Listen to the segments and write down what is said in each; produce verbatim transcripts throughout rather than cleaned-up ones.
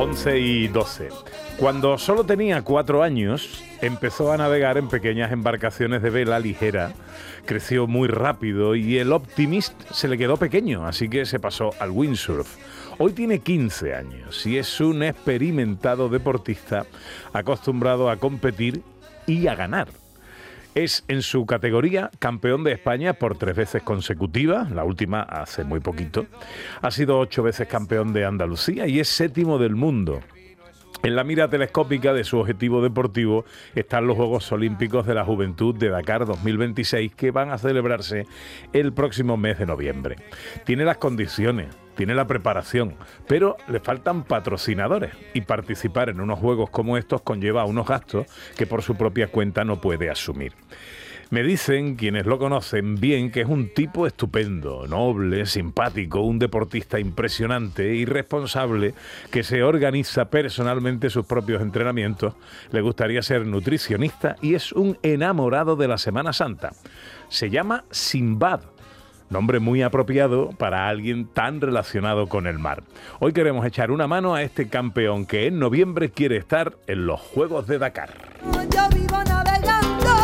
once y doce. Cuando solo tenía cuatro años, empezó a navegar en pequeñas embarcaciones de vela ligera, creció muy rápido y el Optimist se le quedó pequeño, así que se pasó al windsurf. Hoy tiene quince años y es un experimentado deportista acostumbrado a competir y a ganar. Es en su categoría campeón de España por tres veces consecutivas, la última hace muy poquito. Ha sido ocho veces campeón de Andalucía y es séptimo del mundo. En la mira telescópica de su objetivo deportivo están los Juegos Olímpicos de la Juventud de Dakar dos mil veintiséis, que van a celebrarse el próximo mes de noviembre. Tiene las condiciones, tiene la preparación, pero le faltan patrocinadores y participar en unos juegos como estos conlleva unos gastos que por su propia cuenta no puede asumir. Me dicen, quienes lo conocen bien, que es un tipo estupendo, noble, simpático, un deportista impresionante y responsable que se organiza personalmente sus propios entrenamientos. Le gustaría ser nutricionista y es un enamorado de la Semana Santa. Se llama Sinbad. Nombre muy apropiado para alguien tan relacionado con el mar. Hoy queremos echar una mano a este campeón que en noviembre quiere estar en los Juegos de Dakar. Yo vivo navegando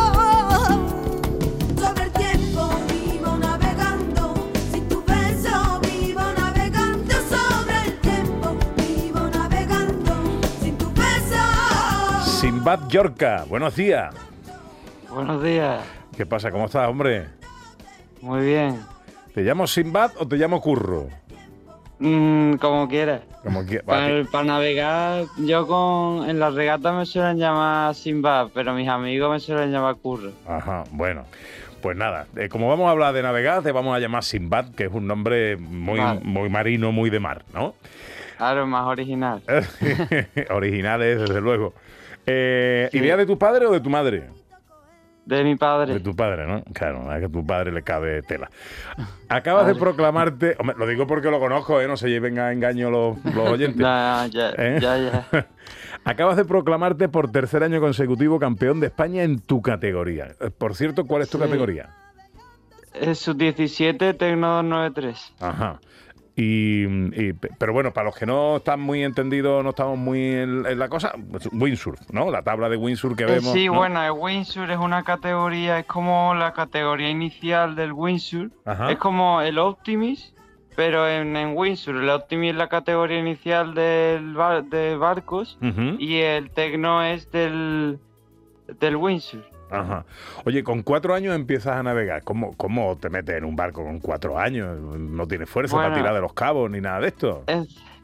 sobre el tiempo, vivo navegando sin tu beso, vivo navegando sobre el tiempo, vivo navegando sin tu beso. Sinbad Yorca, buenos días. Buenos días. ¿Qué pasa? ¿Cómo estás, hombre? Muy bien. ¿Te llamo Sinbad o te llamo Curro? Mm, como quieras. Como que, Para, para navegar, yo con en las regatas me suelen llamar Sinbad, pero mis amigos me suelen llamar Curro. Ajá, bueno. Pues nada, eh, como vamos a hablar de navegar, te vamos a llamar Sinbad, que es un nombre muy, Vale. muy marino, muy de mar, ¿no? Claro, más original. Originales, desde luego. Eh, Sí. ¿Idea de tu padre o de tu madre? De mi padre. De tu padre, ¿no? Claro, a que a tu padre le cabe tela. Acabas de Vale. proclamarte... Hombre, lo digo porque lo conozco, ¿eh? No se lleven a engaño los, los oyentes. Ya, ya, ¿Eh? ya, ya. Acabas de proclamarte por tercer año consecutivo campeón de España en tu categoría. Eh, Por cierto, ¿cuál es tu Sí. categoría? Es sub diecisiete Tecno noventa y tres. Ajá. Y, y- pero bueno, para los que no están muy entendidos, no estamos muy en, en la cosa, pues, windsurf, ¿no? La tabla de windsurf que Eh, vemos. sí, ¿no? bueno, el windsurf es una categoría, es como la categoría inicial del windsurf. Ajá. Es como el Optimist, pero en, en windsurf. El Optimist es la categoría inicial del bar- de barcos Ujú. y el Tecno es del, del windsurf. Ajá. Oye, con cuatro años empiezas a navegar. ¿Cómo, cómo te metes en un barco con cuatro años? No tienes fuerza para Bueno. tirar de los cabos ni nada de esto. En,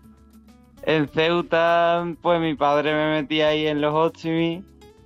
en Ceuta, pues mi padre me metía ahí en los Optimist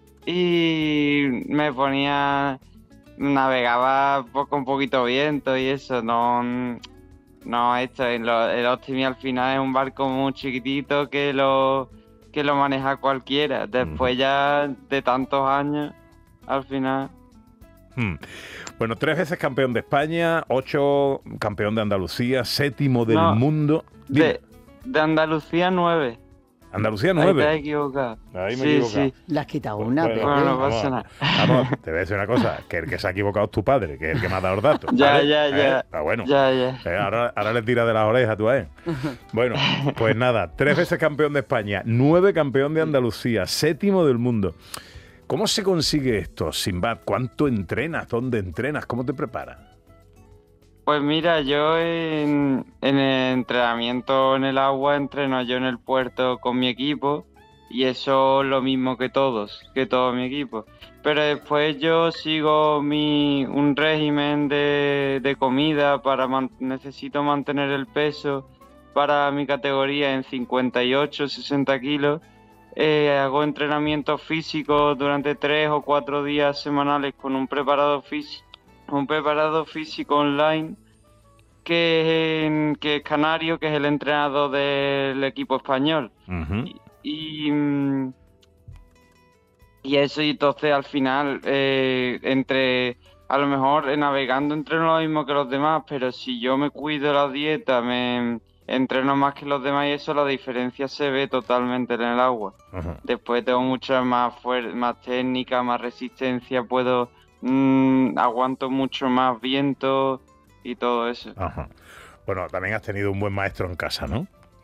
y me ponía, navegaba pues, con poquito viento y eso, no, no esto, en lo- el Optimist al final es un barco muy chiquitito que lo, que lo maneja cualquiera. Después ya de tantos años, al final... Hmm. Bueno, tres veces campeón de España, ocho campeón de Andalucía, séptimo del No, mundo. Dime. De, de Andalucía nueve. Andalucía Ahí te has nueve. equivocado. Ahí me he sí, equivocado. sí. Le has quitado Bueno, una, bueno, Pepe. Bueno, no vamos, pasa nada. Vamos, te voy a decir una cosa, que el que se ha equivocado es tu padre, que es el que me ha dado los datos. Ya, ¿vale? ya, ¿Eh? ya. Ah, bueno. Ya, ya. Eh, ahora, ahora le tira de las orejas tú a él. Bueno, pues nada, tres veces campeón de España, nueve campeón de Andalucía, séptimo del mundo. ¿Cómo se consigue esto, Sinbad? ¿Cuánto entrenas? ¿Dónde entrenas? ¿Cómo te preparas? Pues mira, yo en, en el entrenamiento en el agua entreno yo en el puerto con mi equipo y eso lo mismo que todos, que todo mi equipo. Pero después yo sigo mi, un régimen de, de comida para man- necesito mantener el peso para mi categoría en cincuenta y ocho, sesenta kilos. Eh, hago entrenamiento físico durante tres o cuatro días semanales con un preparado físico, un preparado físico online que es, que es canario, que es el entrenador del equipo español. Ujú. Y, mm, y eso, y entonces al final, eh, entre a lo mejor eh, navegando entreno lo mismo que los demás, pero si yo me cuido la dieta, me entreno más que los demás y eso, la diferencia se ve totalmente en el agua. Ajá. Después tengo mucha más fuer- más técnica, más resistencia, puedo mm, aguanto mucho más viento y todo eso. Ajá. Bueno, también has tenido un buen maestro en casa, ¿no?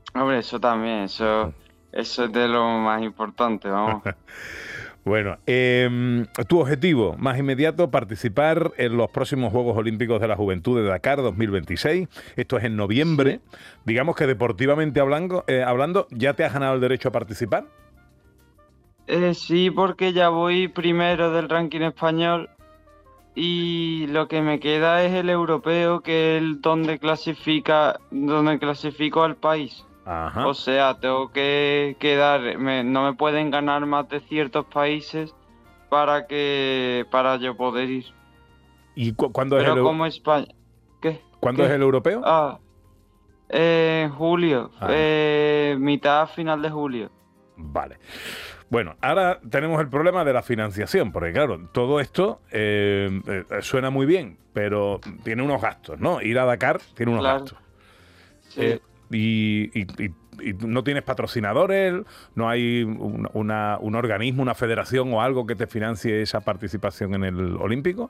Hombre, eso también, eso, eso es de lo más importante, vamos. Bueno, eh, tu objetivo más inmediato, participar en los próximos Juegos Olímpicos de la Juventud de Dakar dos mil veintiséis. Esto es en noviembre. Sí. Digamos que deportivamente hablando, eh, hablando, ¿ya te has ganado el derecho a participar? Eh, sí, porque ya voy primero del ranking español y lo que me queda es el europeo, que es el donde clasifica, donde clasifico al país. Ajá. O sea, tengo que quedar, me- no me pueden ganar más de ciertos países para que, para yo poder ir. ¿Y cu- cuándo es el, Pero eu- como España, ¿qué? cuándo es ¿Qué? el europeo? Ah, eh, en julio, Ah, eh, mitad final de julio. vale. Bueno, ahora tenemos el problema de la financiación, porque claro, todo esto eh, eh, suena muy bien, pero tiene unos gastos, ¿no? Ir a Dakar tiene unos Claro, gastos. Eh, sí. y, y- y- y no tienes patrocinadores, no hay un, una- un organismo, una federación o algo que te financie esa participación en el Olímpico.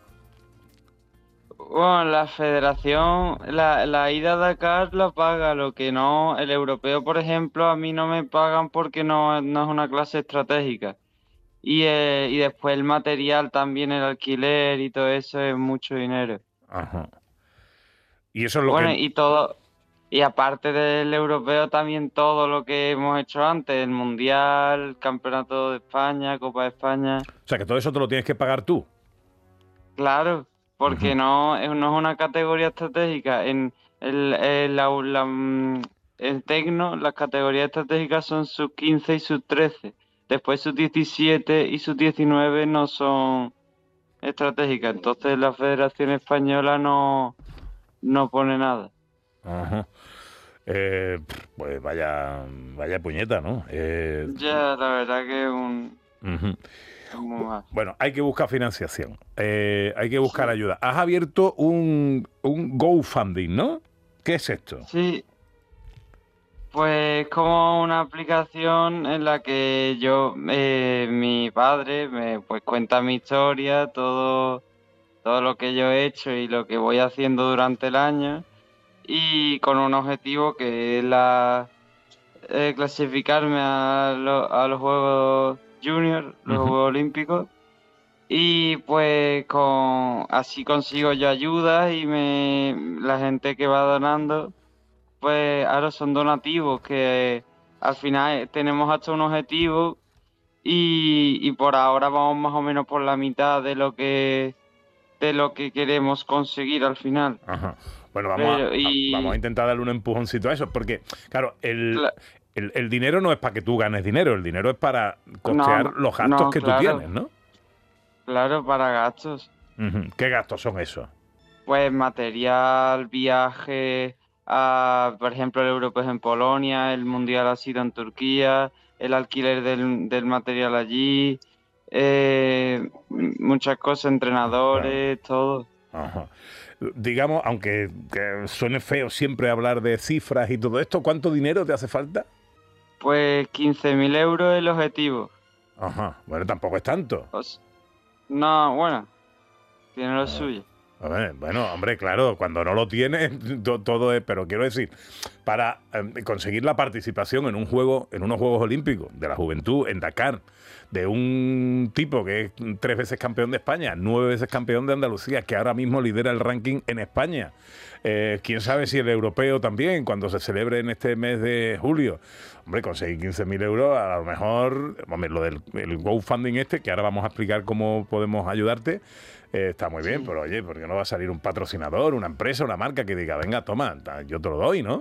Bueno, la federación, la, la ida a Dakar la paga, lo que no, el europeo, por ejemplo, a mí no me pagan porque no, no es una clase estratégica. Y, eh, y después el material también, el alquiler y todo eso es mucho dinero. Ajá. Y eso es lo Bueno, que... y todo, y aparte del europeo también todo lo que hemos hecho antes, el Mundial, Campeonato de España, Copa de España. O sea, que todo eso te lo tienes que pagar tú. Claro, porque Ujú. no, es- no es una categoría estratégica. En el, el, la- la, mm, el Tecno, las categorías estratégicas son sub quince y sub trece. Después sub diecisiete y sub diecinueve no son estratégicas. Entonces la Federación Española no, no pone nada. Ajá. Eh, pues vaya, vaya puñeta, ¿no? Eh, Ya, la verdad que es un, ujú. es muy mal. Bueno, hay que buscar financiación, eh, hay que buscar Sí, ayuda. Has abierto un, un GoFundMe, ¿no? ¿Qué es esto? sí, pues como una aplicación en la que yo, eh, mi padre me pues cuenta mi historia, todo, todo lo que yo he hecho y lo que voy haciendo durante el año, y con un objetivo que es la eh, clasificarme a, lo- a los Juegos Junior, los Ujú. Juegos Olímpicos, y pues con así consigo yo ayudas y me la gente que va donando pues ahora son donativos que al final eh, tenemos hasta un objetivo y, y por ahora vamos más o menos por la mitad de lo que de lo que queremos conseguir al final. Ajá. Bueno, vamos Pero a, a- vamos a y intentar darle un empujoncito a eso, porque, claro, el, cla- el, el dinero no es para que tú ganes dinero, el dinero es para no, costear no, los gastos no, que tú claro, tienes, ¿no? claro, para gastos. Ujú. ¿Qué gastos son esos? Pues material, viaje, a, por ejemplo, el europeo es en Polonia, el mundial ha sido en Turquía, el alquiler del, del material allí, eh, m- muchas cosas, Claro. entrenadores, todo. Ajá. Digamos, aunque que suene feo siempre hablar de cifras y todo esto, ¿cuánto dinero te hace falta? Pues quince mil euros el objetivo. Ajá. Bueno, tampoco es tanto. O s- no, bueno, tiene lo Ajá. suyo. A ver, bueno, hombre, claro, cuando no lo tienes, to- todo es. Pero quiero decir, para eh, conseguir la participación en un juego, en unos Juegos Olímpicos de la Juventud en Dakar, de un tipo que es tres veces campeón de España, nueve veces campeón de Andalucía, que ahora mismo lidera el ranking en España. Eh, quién sabe si el europeo también, cuando se celebre en este mes de julio. Hombre, conseguir quince mil euros, a lo mejor, hombre, lo del el GoFundMe este, que ahora vamos a explicar cómo podemos ayudarte, eh, está muy bien, Sí. pero oye, ¿por qué no va a salir un patrocinador, una empresa, una marca que diga, venga, toma, ta- yo te lo doy, ¿no?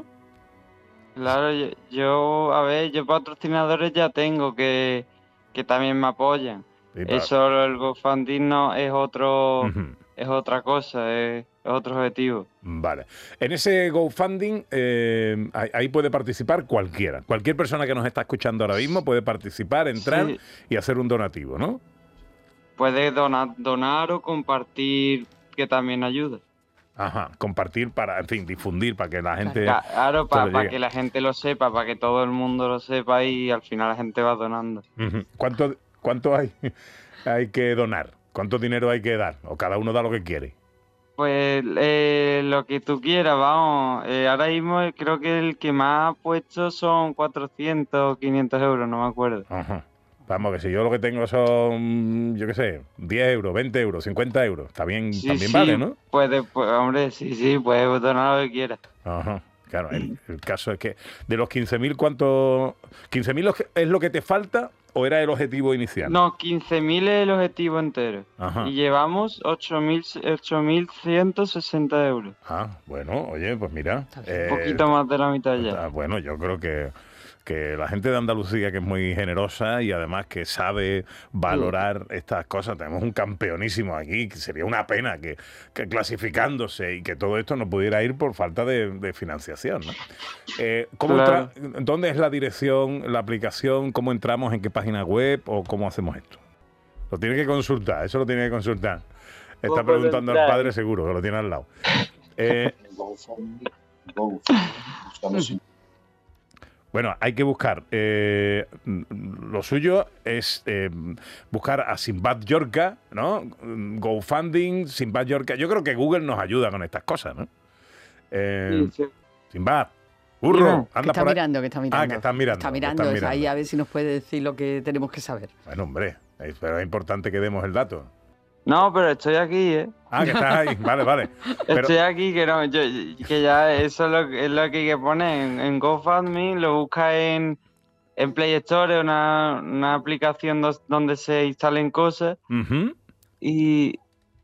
Claro, yo, yo, a ver, yo patrocinadores ya tengo que, que también me apoyan. Sí, pa- Eso, el GoFundMe no es otro, Ujú. es otra cosa, es, es otro objetivo. Vale. En ese GoFundMe, eh, ahí ahí puede participar cualquiera. Cualquier persona que nos está escuchando ahora mismo puede participar, entrar Sí, y hacer un donativo, ¿no? puedes donar, donar o compartir, que también ayuda. Ajá. Compartir para, en fin, difundir para que la gente Claro, se para lo llegue. que la gente lo sepa, para que todo el mundo lo sepa y al final la gente va donando. Ujú. ¿Cuánto, cuánto hay, hay que donar? ¿Cuánto dinero hay que dar? ¿O cada uno da lo que quiere? Pues eh, lo que tú quieras, vamos. Eh, ahora mismo creo que el que más ha puesto son cuatrocientos o quinientos euros, no me acuerdo. Ajá. Vamos, que si yo lo que tengo son, yo qué sé, diez euros, veinte euros, cincuenta euros, también, Sí, también sí, vale, ¿no? puede, pues, hombre, sí, sí, puedes donar lo que quieras. Ajá. Claro, el, el caso es que de los quince mil, ¿cuánto? ¿quince mil es lo que te falta o era el objetivo inicial? No, quince mil es el objetivo entero. Ajá. Y llevamos ocho mil ciento sesenta euros. Ah, bueno, oye, pues mira. Un eh, poquito más de la mitad está- ya. Bueno, yo creo que, que la gente de Andalucía, que es muy generosa y además que sabe valorar estas cosas, tenemos un campeonísimo aquí, que sería una pena que, que clasificándose y que todo esto no pudiera ir por falta de, de financiación, ¿no? Eh, ¿cómo Claro. entra- ¿Dónde es la dirección, la aplicación? ¿Cómo entramos? ¿En qué página web? ¿O cómo hacemos esto? Lo tiene que consultar, eso lo tiene que consultar. Está ¿Cómo preguntando al entrar? padre seguro, que lo tiene al lado. Eh, Bueno, hay que buscar. eh, lo suyo es eh, buscar a Sinbad Yorca, ¿no? GoFunding, Sinbad Yorca. Yo creo que Google nos ayuda con estas cosas, ¿no? Eh, Sí, sí. Sinbad, burro, Dime. anda Que está por ahí. mirando, que está mirando. Ah, que estás mirando. Está que mirando, estás es ahí mirando. a ver si nos puede decir lo que tenemos que saber. Bueno, hombre, es, pero es importante que demos el dato. No, pero estoy aquí, ¿eh? Ah, que estás ahí. Vale, vale. Pero, Estoy aquí, que no, yo, que ya eso es lo, que- es lo que hay que poner en, en GoFundMe, lo buscas en, en Play Store, una, una aplicación dos- donde se instalen cosas, ujú, y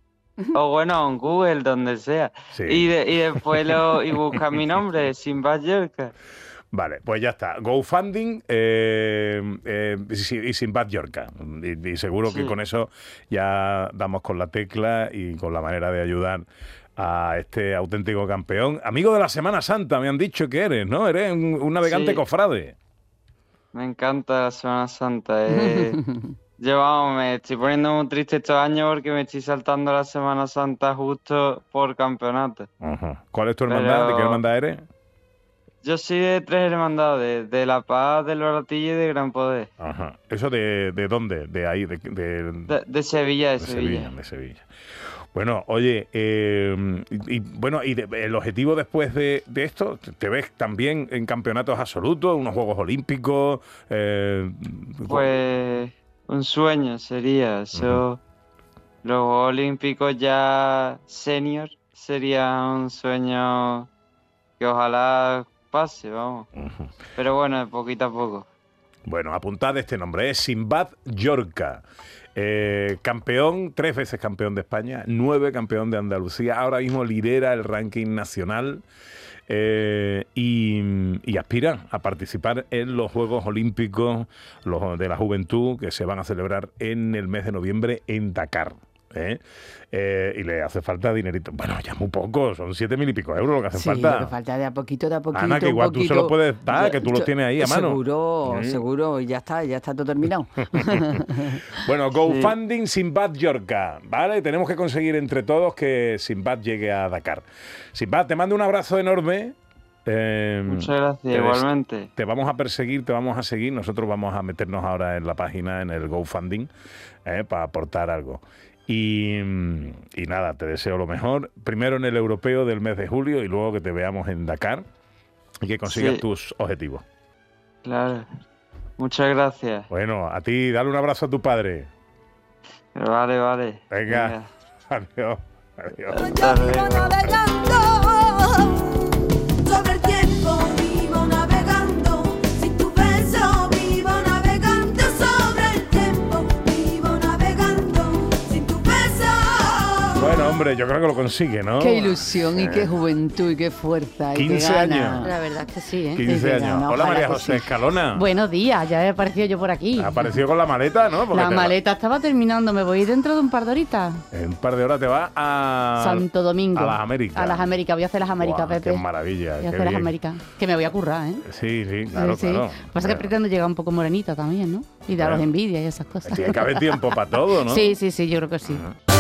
o bueno, en Google, donde sea. sí. Y, de- y después lo, y buscas mi nombre, Sinbad Yorca. Vale, pues ya está. GoFunding eh, eh, y sin- y Sinbad Yorca. Y, y seguro que Sí. con eso ya damos con la tecla y con la manera de ayudar a este auténtico campeón. Amigo de la Semana Santa, me han dicho que eres, ¿no? Eres un, un navegante Sí. cofrade. Me encanta la Semana Santa. Eh. Yo, vamos, me estoy poniendo muy triste estos años porque me estoy saltando la Semana Santa justo por campeonato. Ajá. ¿Cuál es tu hermandad? ¿De qué Pero- hermandad eres? Yo soy de tres hermandades, de La Paz, del Baratillo y de Gran Poder. Ajá. ¿Eso de, de dónde? De ahí, de, de- De, de Sevilla, de, de Sevilla. Sevilla, de Sevilla. Bueno, oye, eh, y, y, bueno, y de- el objetivo después de, de esto, ¿te ves también en campeonatos absolutos, unos Juegos Olímpicos? Eh, Pues un sueño sería eso. Los Juegos Olímpicos ya senior sería un sueño que ojalá pase, vamos. Ujú. Pero bueno, de poquito a poco. Bueno, apuntad este nombre, es Sinbad Yorca. Eh, campeón, tres veces campeón de España, nueve campeón de Andalucía, ahora mismo lidera el ranking nacional eh, y, y aspira a participar en los Juegos Olímpicos los de la Juventud que se van a celebrar en el mes de noviembre en Dakar. ¿eh? Eh, y le hace falta dinerito. Bueno, ya muy poco, son siete mil y pico euros lo que hace Sí, falta. lo que falta de a poquito, de a poquito. Ana, que un igual tú se poquito. lo puedes dar, que tú lo Yo- tienes ahí a mano. Seguro, Mm. seguro, y ya está, ya está todo terminado. Bueno, GoFunding Sinbad Yorca, ¿vale? Tenemos que conseguir entre todos que Sinbad llegue a Dakar. Sinbad, te mando un abrazo enorme. Eh, Muchas gracias, te des- igualmente. Te vamos a perseguir, te vamos a seguir. Nosotros vamos a meternos ahora en la página, en el GoFunding, eh, para aportar algo. Y, y nada, te deseo lo mejor. Primero en el europeo del mes de julio y luego que te veamos en Dakar y que consigas Sí. tus objetivos. Claro. Muchas gracias. Bueno, a ti, dale un abrazo a tu padre. Vale, vale. Venga. Adiós. Adiós. Yo Hasta vivo luego. navegando sobre el tiempo, vivo navegando sin tu beso, vivo navegando sobre el tiempo, vivo navegando sin tu beso. Bueno, hombre, yo creo que lo consigue, ¿no? Qué ilusión y qué juventud y qué fuerza. y qué quince gana. años. La verdad es que sí, ¿eh? quince Es verdad, años. no, Hola, ojalá María que José sí. Escalona. Buenos días, ya he aparecido yo por aquí. Ha aparecido con la maleta, ¿no? Porque La te- maleta estaba terminando, me voy dentro de un par de horitas. En un par de horas te vas a... Santo Domingo. A las Américas. A las Américas, voy a hacer las Américas, Guau, Pepe. Qué maravilla. Voy qué a hacer las bien. Américas. Que me voy a currar, ¿eh? Sí, sí, claro, Sí, sí. claro. Lo que pasa es que Bueno, pretendo llegar un poco morenita también, ¿no? Y daros Bueno. envidia y esas cosas. tiene que haber tiempo para todo, ¿no? Sí, sí, sí, yo creo que sí. Ajá.